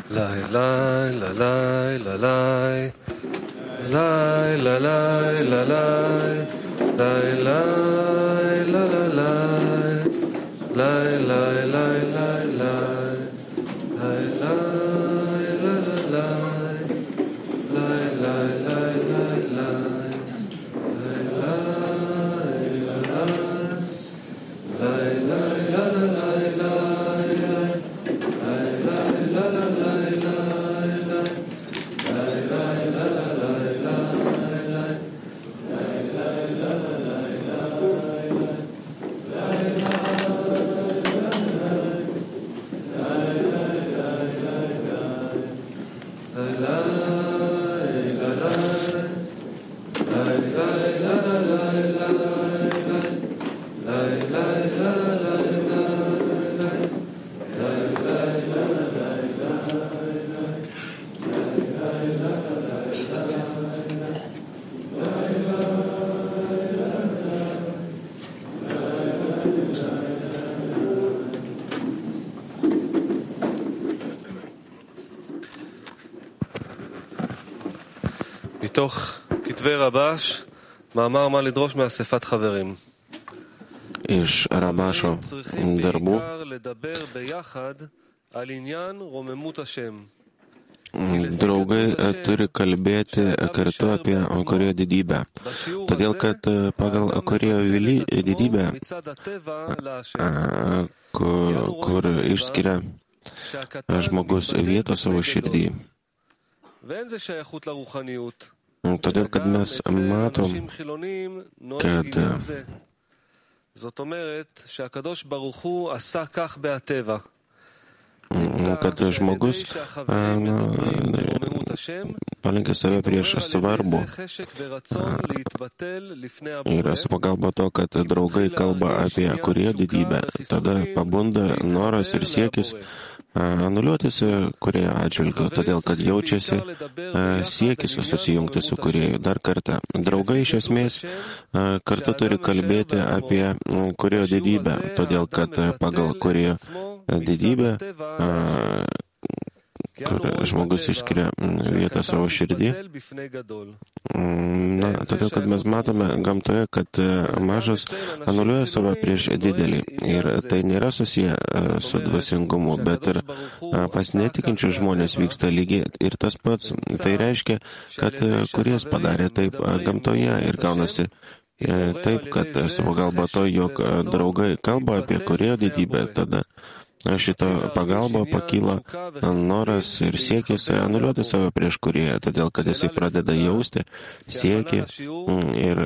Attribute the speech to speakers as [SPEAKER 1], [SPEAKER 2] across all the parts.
[SPEAKER 1] מתוך כתבי רבש, מאמר מה לדרוש מאספת חברים.
[SPEAKER 2] Iš Rabašo darbų draugai turi kalbėti kartu apie Kūrėjo didybę, todėl kad pagal Kūrėjo didybę, kur išskiria žmogus vietą savo širdį. Todėl, kad mes matom, kad žmogus palinkė save prieš svarbų ir su pagalba to, kad draugai kalba apie Kūrėjo didybę, tada pabunda noras ir siekis anuliuotis Kūrėjo atžvilgiu, todėl kad jaučiasi siekis susijungti su Kūrėju. Dar kartą, draugai iš esmės kartu turi kalbėti apie Kūrėjo didybę, todėl kad pagal Kūrėjo didybę, kur žmogus išskiria vietą savo širdį. Todėl, kad mes matome gamtoje, kad mažas anuliuoja save prieš didelį. Ir tai nėra susiję su dvasingumu, bet ir pas netikinčius žmonės vyksta lygiai ir tas pats. Tai reiškia, kad Kūrėjas padarė taip gamtoje ir gaunasi taip, kad su pagalba to, jog draugai kalba apie Kūrėjo didybę, tada šito pagalba pakyla noras ir siekis anuliuoti save prieš Kūrėją, todėl kad jisai pradeda jausti siekį ir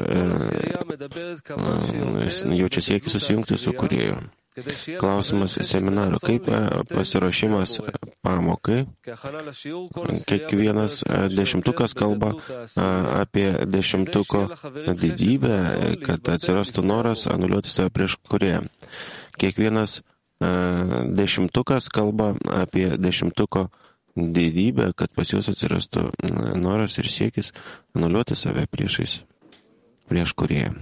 [SPEAKER 2] jaučia siekį susijungti su Kūrėju. Klausimas seminaro. Kaip pasiruošimas pamokai? Kiekvienas dešimtukas kalba apie dešimtuko didybę, kad atsirastų noras anuliuoti save prieš Kūrėją. Kiekvienas dešimtukas kalba apie dešimtuko didybę, kad pas juos atsirastų noras ir siekis anuliuoti save prieš Kūrėją.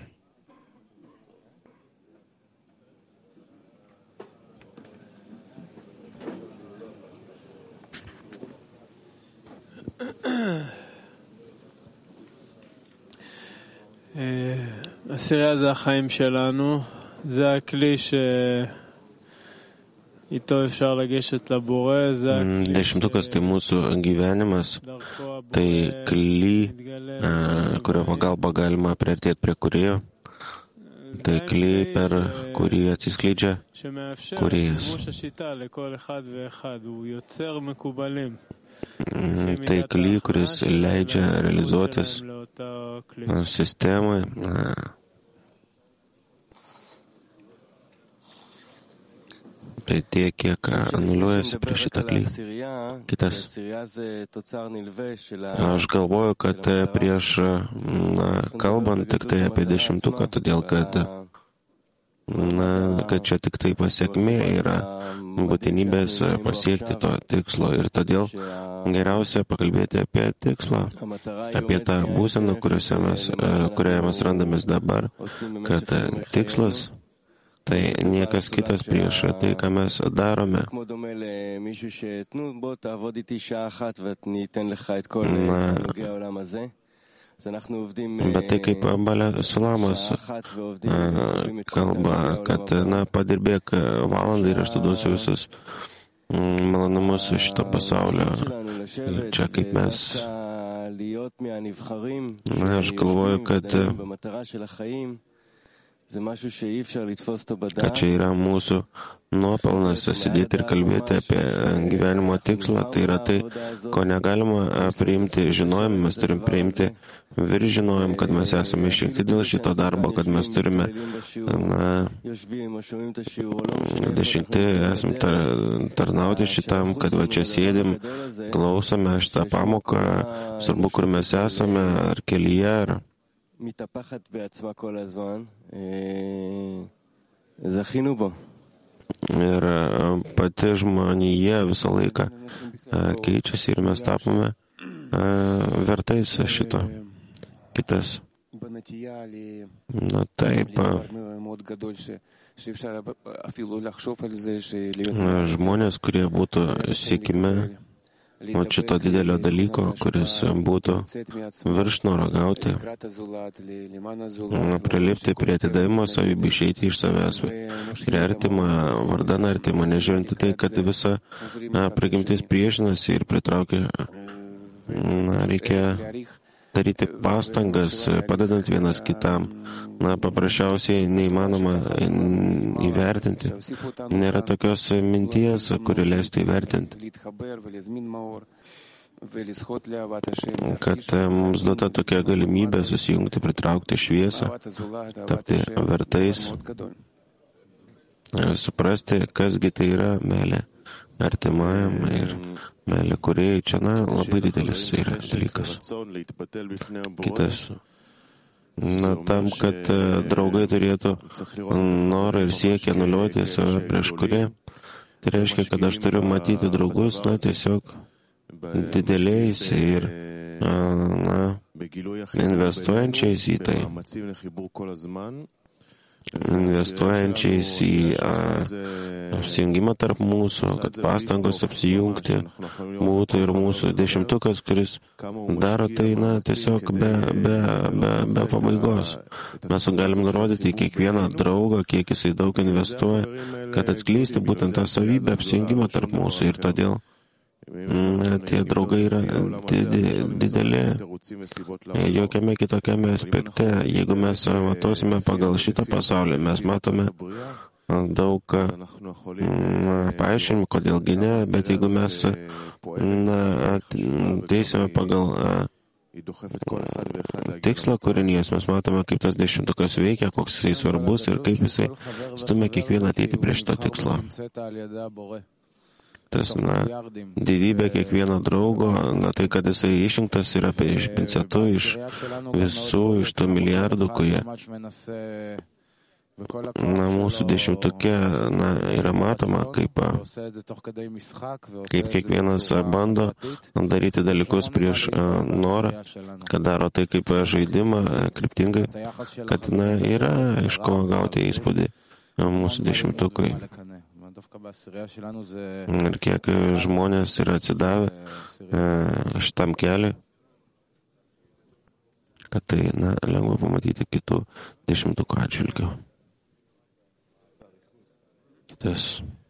[SPEAKER 3] עשירייה זה החיים שלנו, זה הכלי איתו אפשר לגשת לבורא, זה הכלי
[SPEAKER 2] dešimtukas tai mūsų gyvenimas, tai kly, kurio pagalba galima priartėti prie Kūrėjo, tai kly, per kurį atsiskleidžia Kūrėjas. Tai kly, kuris leidžia realizuotis sistemai. Tai tiek, kiek anuliuojasi prieš šitą klį. Kitas. Aš galvoju, kad prieš kalbant tik tai apie dešimtuką, todėl kad čia tik tai pasiekmė yra būtinybės pasiekti to tikslo ir todėl geriausia pakalbėti apie tikslą, apie tą būseną, kurioje mes randamės dabar, kad tikslas Tai niekas kitas prieš tai, ką mes darome. Bet tai kaip Balė Sulamas kalba, kad padirbėk valandą ir aš tu duosiu visus malonumus šito pasaulio. Ir čia kaip mes. Aš galvoju, kad čia yra mūsų nuopelnas sėdėti ir kalbėti apie gyvenimo tikslą. Tai yra tai, ko negalima priimti žinojimą. Mes turim priimti virš žinojimą, kad mes esame išrinkti dėl šito darbo, kad mes turime dešimti, esame tarnauti šitam, kad va čia sėdim, klausome šitą pamoką, svarbu, kur mes esame, ar kelyje, ar ir pati žmonija visą laiką keičiasi ir mes tapome vertais šito. Kitas. Na taip. Žmonės, kurie būtų siekime šito didelio dalyko, kuris būtų virš noro gauti, prilipti prie atidavimo savybę, išeiti iš savęs, prie artimo, vardan artimo, nežiūrinti tai, kad visa prigimtis priešinasi ir pritraukia, reikia daryti pastangas, padedant vienas kitam. Paprasčiausiai neįmanoma įvertinti. Nėra tokios minties, kuri leistų įvertinti. Kad mums duota tokia galimybė susijungti, pritraukti šviesą, tapti vertais, suprasti, kasgi tai yra meilė artimajam ir meilė kūrėjai. Čia labai didelis yra dalykas. Kitas. Tam, kad draugai turėtų norą ir siekį anuliuoti save prieš kurį, tai reiškia, kad aš turiu matyti draugus, tiesiog dideliais ir investuojančiais į tai. Investuojančiais į apsijungimą tarp mūsų, kad pastangos apsijungti būtų ir mūsų dešimtukas, kuris daro tai, tiesiog be pabaigos. Mes galim nurodyti kiekvieną draugą, kiek jisai daug investuoja, kad atskleisti būtent tą savybę apsijungimą tarp mūsų. Ir todėl tie draugai yra dideli jokiame kitokiame aspekte. Jeigu mes matosime pagal šitą pasaulį, mes matome daug paaiškinimų, kodėlgi ne, bet jeigu mes teisime pagal tikslą kūrinijos, mes matome, kaip tas dešimtukas veikia, koks jisai svarbus ir kaip jisai stumia kiekvieną ateiti prie šito tikslo. Tas, didybė kiekvieno draugo, tai, kad jisai išrinktas yra iš pincetų, iš visų, iš tų milijardų, kurie mūsų dešimtukė yra matoma, kaip kiekvienas bando daryti dalykus prieš norą, kad daro tai kaip žaidimą, kryptingai, kad yra iš ko gauti įspūdį mūsų dešimtukui. Ir kiek žmonės yra atsidavę šitam keliui, kad tai lengva pamatyti kitų dešimtukų atžvilgių. Kitas.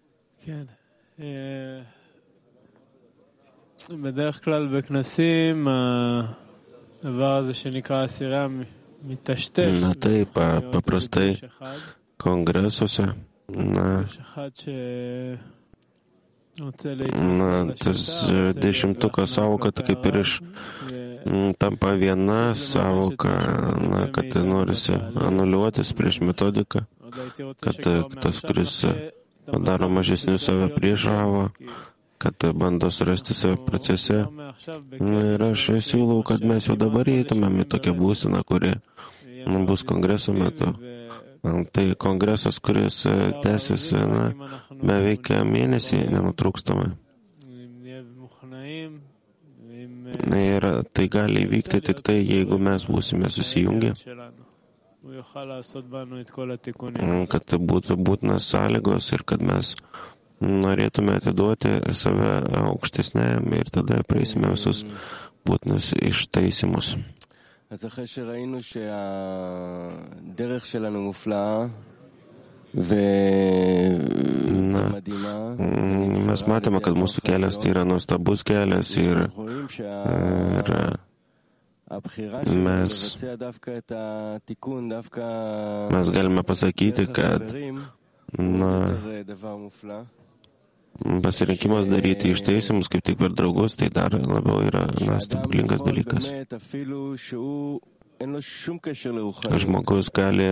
[SPEAKER 3] בדרך כלל בכנסים הדבר הזה שנקרא עשירייה מטשטש.
[SPEAKER 2] Taip, paprastai kongresuose tas dešimtukas savoka kaip ir tampa viena savoka, kad norisi anuliuotis prieš metodiką, kad tas, kuris padaro mažesnių save priešravo, kad bando surasti save procese. Ir aš siūlau, kad mes jau dabar įeitumėm į tokią būseną, kuri bus kongreso metu. Tai kongresas, kuris tęsiasi beveik mėnesį nenutrūkstamai. Ir tai gali įvykti tik tai, jeigu mes būsime susijungę kad būtų būtinas sąlygos ir kad mes norėtume atiduoti save aukštesniam ir tada praeisime visus būtinus ištaisimus. Mes matėme, kad mūsų kelias tai yra nuostabus kelias ir mes galime pasakyti, kad pasirinkimas daryti ištaisimus kaip tik per draugus, tai dar labiau yra stebuklingas dalykas. Žmogus gali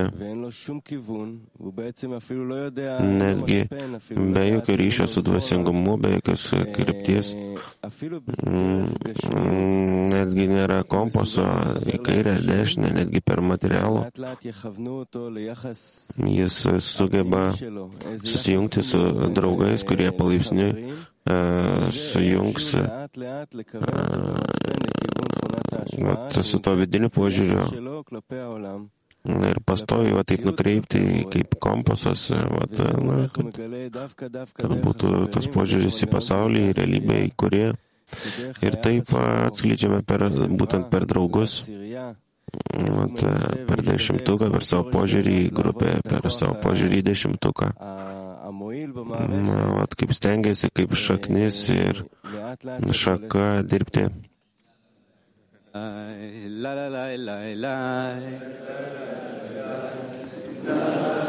[SPEAKER 2] netgi be jokio ryšio su dvasingumu, be jokios krypties, netgi nėra kompaso į kairę, dešinę, netgi per materialų. Jis sugeba susijungti su draugais, kurie palaipsniui sujungs su to vidiniu požiūriu ir pastoviai taip nukreipti kaip kompasas, kad būtų tas požiūris į pasaulį, į realybę, į kurį ir taip atskleidžiame būtent per draugus, per dešimtuką, per savo požiūrį į grupę, per savo požiūrį į dešimtuką. Kaip stengiasi, kaip šaknis ir šaka dirbti. La la la la la la